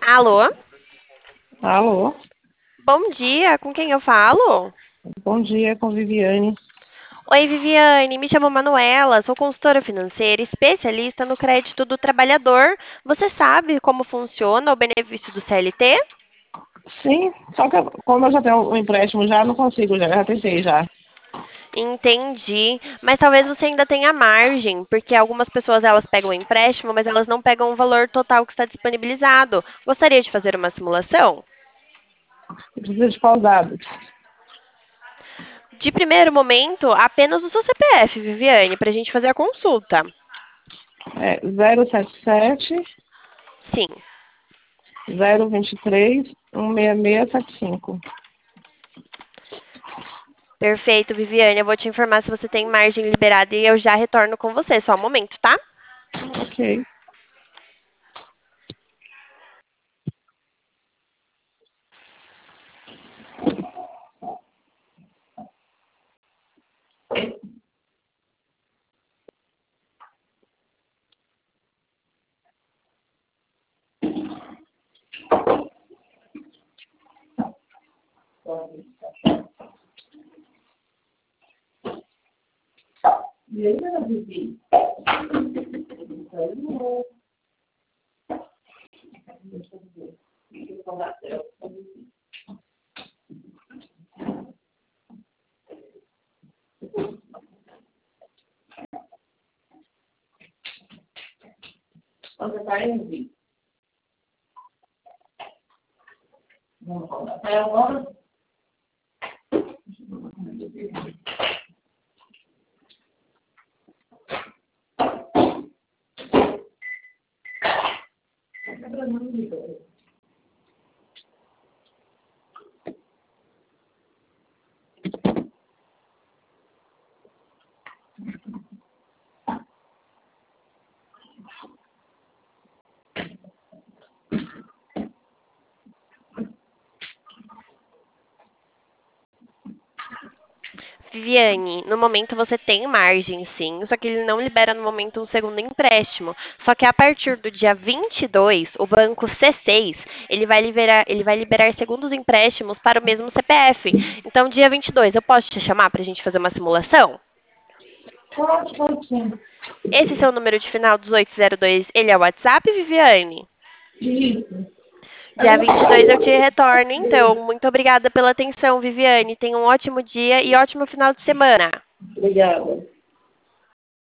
Alô? Alô, Bom dia, com quem eu falo? bom dia, com Viviane. Oi, Viviane, me chamo Manuela, sou consultora financeira, especialista no crédito do trabalhador. Você sabe como funciona o benefício do CLT? Sim, só que como eu já tenho um empréstimo, já não consigo, já tentei já. Entendi, mas talvez você ainda tenha margem, porque algumas pessoas elas pegam o empréstimo, mas elas não pegam o valor total que está disponibilizado. Gostaria de fazer uma simulação? Eu preciso de qual dado? De primeiro momento, apenas o seu CPF, Viviane, para a gente fazer a consulta. É 077 Sim. 023 16675. Perfeito, Viviane. Eu vou te informar se você tem margem liberada e eu já retorno com você. Só um momento, tá? Ok. E aí, dona Vivi? Você está em Vamos falar até agora. Viviane, no momento você tem margem, sim, só que ele não libera no momento um segundo empréstimo. Só que a partir do dia 22, o banco C6, ele vai liberar segundos empréstimos para o mesmo CPF. Então, dia 22, eu posso te chamar para a gente fazer uma simulação? Pode sim. Esse seu número de final 1802, ele é o WhatsApp, Viviane? Isso. Dia 22 eu te retorno, então. Muito obrigada pela atenção, Viviane. Tenha um ótimo dia e ótimo final de semana. Obrigada.